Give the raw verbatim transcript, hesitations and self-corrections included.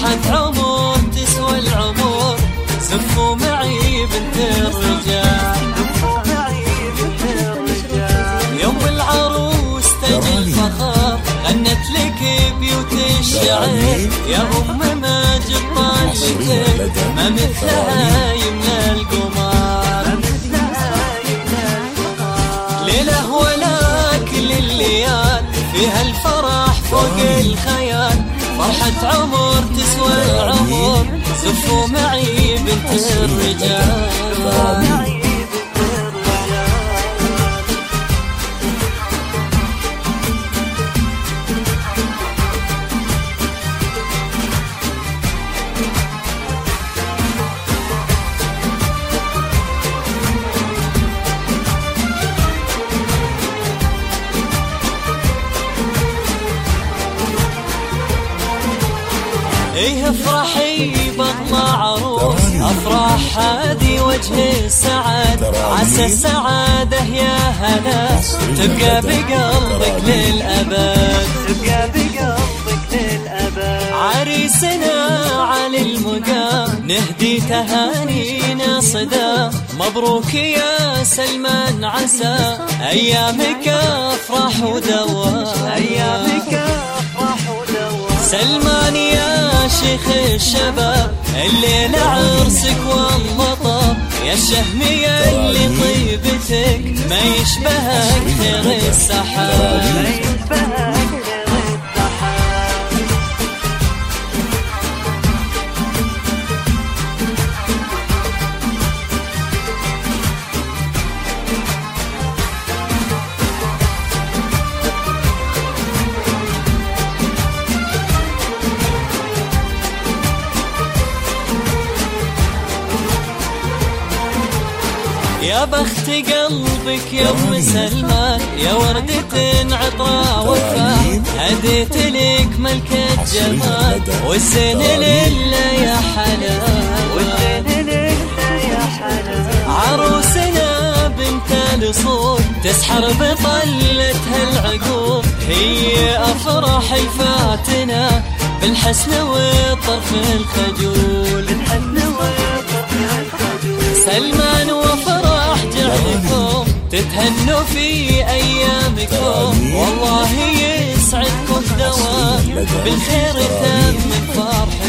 فرحة عمر تسوى العمر، زفوا معي بنت الرجال. يوم العروس تجي الفخر غنت لك بيوت الشعر، يا أم ماجد طالتك ما مثلها يمنى القمر. ليلة ولا كل الليال فيها الفرح فوق الخيال، فرحة عمر تسوى العمر، زفوا معي بنت الرجال. ايه افرحي بطلع عروس، افراح هذه وجه السعاد، عسى السعادة يا هلا تبقى بقلبك للأبد، تبقى بقلبك للأبد. عريسنا على المقام نهدي تهانينا صدا، مبروك يا سلمان عسى أيامك أفرح ودوام، أيامك أفرح ودوام. سلمان يا شيخ الشباب الليلة عرسك والمطر، يا الشهمية اللي طيبتك ما يشبهك خير السحاب، ما يشبهك خير السحاب. يا بخت قلبك يا ام سلمان، يا وردة عطرة وفاء، هديت لك ملكة جمال، والزين لله يا حلال، والزين لله يا حلال. عروسنا بنت الأصول تسحر بطلتها العقول، هي أفرح الفاتنة بالحسن والطرف الخجول، بالحسن والطرف الخجول. سلمان وفرح جعلكم تتهنوا في أيامكم، والله يسعدكم دوام بالخير تم فرح.